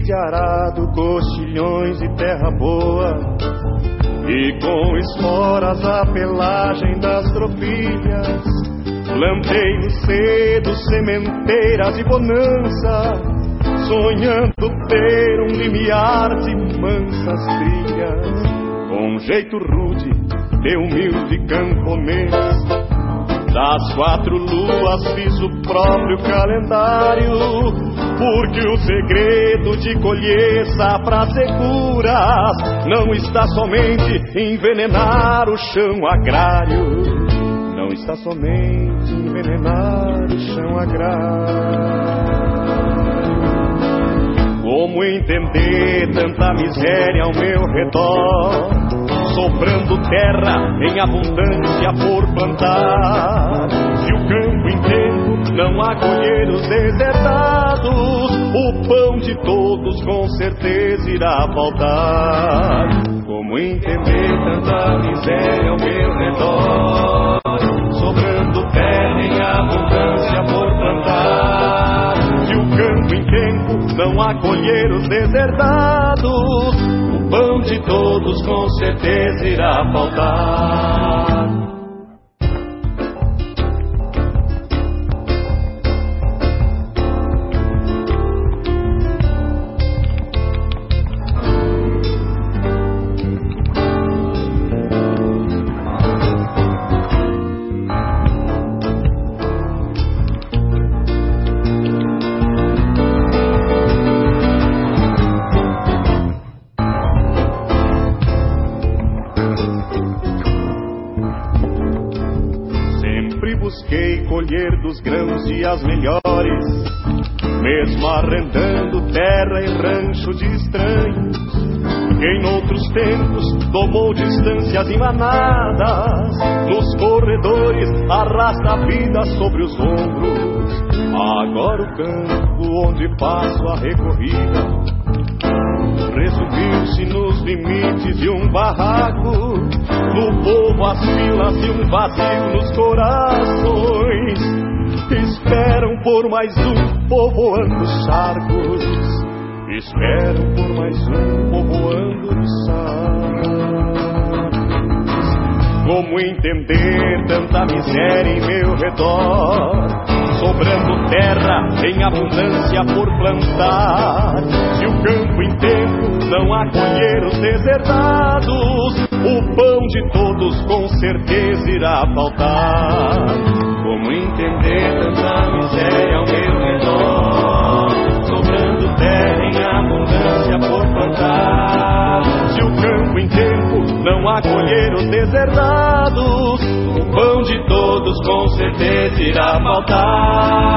de arado, coxilhões e terra boa, e com esporas a pelagem das tropilhas. Plantei cedo sementeiras e bonança, sonhando ter um limiar de mansas trilhas. Com jeito rude de humilde camponês, das 4 luas fiz o próprio calendário, porque o segredo de colher safras seguras não está somente em envenenar o chão agrário, não está somente em envenenar o chão agrário. Como entender tanta miséria ao meu redor, sobrando terra em abundância por plantar? Se o campo em tempo não acolher os deserdados, o pão de todos com certeza irá faltar. Como entender tanta miséria ao meu redor, sobrando terra em abundância por plantar? Se o campo em tempo não acolher os deserdados, o pão de todos com certeza irá faltar. Busquei colher dos grãos dias melhores, mesmo arrendando terra e rancho de estranhos. Quem noutros tempos tomou distâncias emanadas, nos corredores arrasta a vida sobre os ombros. Agora o campo onde passo a recorrida resumiu-se nos limites de um barraco, no povo as filas e um vazio nos corações. Esperam por mais um povoando os charcos, esperam por mais um povoando os charcos. Como entender tanta miséria em meu redor, sobrando terra em abundância por plantar? Se o campo em tempo não acolher os deserdados, o pão de todos com certeza irá faltar. Como entender tanta miséria ao meu redor, sobrando terra em abundância por plantar? Se o campo em tempo não acolher os deserdados, o pão de todos com certeza irá faltar.